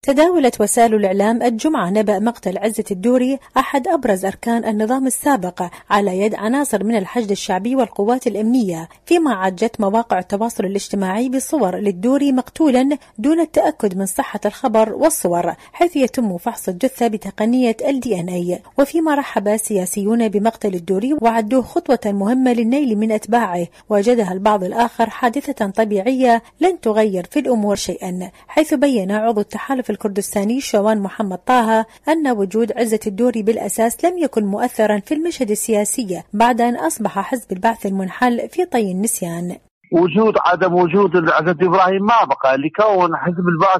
تداولت وسائل الإعلام الجمعة نبأ مقتل عزة الدوري أحد أبرز أركان النظام السابق على يد عناصر من الحشد الشعبي والقوات الأمنية، فيما عجت مواقع التواصل الاجتماعي بصور للدوري مقتولا دون التأكد من صحة الخبر والصور، حيث يتم فحص الجثة بتقنية الDNA. وفيما رحب سياسيون بمقتل الدوري وعدوه خطوة مهمة للنيل من أتباعه، وجدها البعض الآخر حادثة طبيعية لن تغير في الأمور شيئا، حيث بين عضو التحالف الكردستاني شوان محمد طه أن وجود عزة الدوري بالأساس لم يكن مؤثرا في المشهد السياسي بعد أن أصبح حزب البعث المنحل في طي النسيان. عدم وجود عزة إبراهيم ما بقى لكون حزب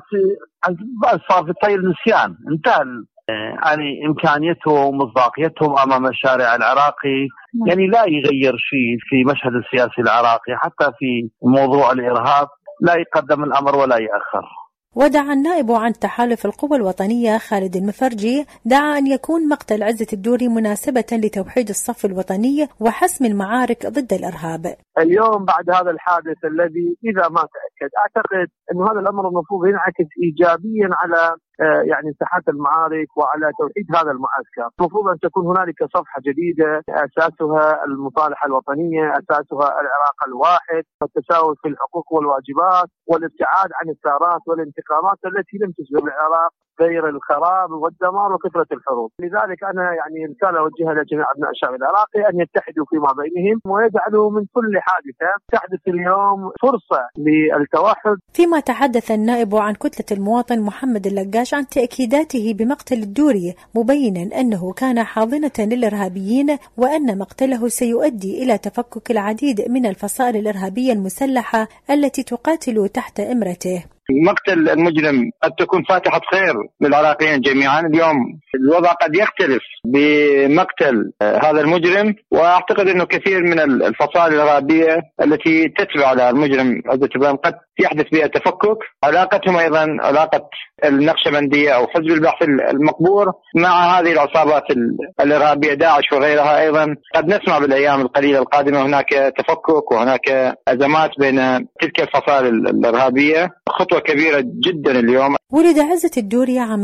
البعث صار في طي النسيان، انتهى يعني إمكانيته ومصداقيتهم أمام الشارع العراقي، يعني لا يغير شيء في مشهد السياسي العراقي، حتى في موضوع الإرهاب لا يقدم الأمر ولا يأخر. ودعا النائب عن تحالف القوى الوطنية خالد المفرجي أن يكون مقتل عزة الدوري مناسبة لتوحيد الصف الوطني وحسم المعارك ضد الإرهاب. اليوم بعد هذا الحادث الذي إذا ما تأكد، أعتقد أن هذا الأمر المفروض ينعكس إيجابيا على يعني ساحات المعارك وعلى توحيد هذا المعسكر. المفروض أن تكون هنالك صفحة جديدة أساسها المصالحة الوطنية، أساسها العراق الواحد والتساوي في الحقوق والواجبات والابتعاد عن الثارات والانتقامات التي لم تسبب العراق غير الخراب والدمار وكثرة الحروب. لذلك أنا يعني رسالة أوجهها لجميع أبناء الشعب العراقي أن يتحدوا فيما بينهم ويجعلوا من كل حادثة تحدث اليوم فرصة للتوحد. فيما تحدث النائب عن كتلة المواطن محمد اللقاش عن تأكيداته بمقتل الدوري، مبينا أنه كان حاضنة للإرهابيين وأن مقتله سيؤدي إلى تفكك العديد من الفصائل الإرهابية المسلحة التي تقاتل تحت إمرته. مقتل المجرم قد تكون فاتحة خير للعراقيين جميعا. اليوم الوضع قد يختلف بمقتل هذا المجرم، وأعتقد أنه كثير من الفصائل الإرهابية التي تتبع على المجرم عزة إبراهيم قد يحدث بها تفكك. علاقتهم أيضا علاقة النقشبندية أو حزب البعث المقبور مع هذه العصابات الإرهابية داعش وغيرها، أيضا قد نسمع بالأيام القليلة القادمة هناك تفكك وهناك أزمات بين تلك الفصائل الإرهابية. خطوة كبيرة جدا اليوم. ولد عزة الدوري عام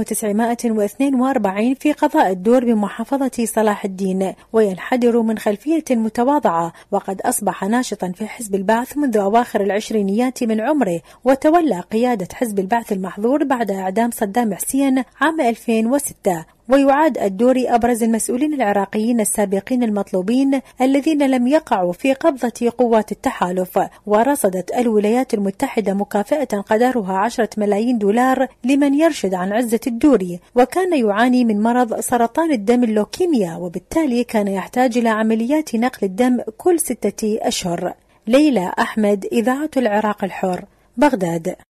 1942 في قضاء الدور بمحافظة صلاح الدين، وينحدر من خلفية متواضعة، وقد أصبح ناشطا في حزب البعث منذ أواخر العشرينيات من عمره، وتولى قيادة حزب البعث المحظور بعد إعدام صدام حسين عام 2006. ويعاد الدوري أبرز المسؤولين العراقيين السابقين المطلوبين الذين لم يقعوا في قبضة قوات التحالف. ورصدت الولايات المتحدة مكافأة قدرها 10 ملايين دولار لمن يرشد عن عزة الدوري، وكان يعاني من مرض سرطان الدم اللوكيميا، وبالتالي كان يحتاج إلى عمليات نقل الدم كل 6 أشهر. ليلى أحمد، إذاعة العراق الحر، بغداد.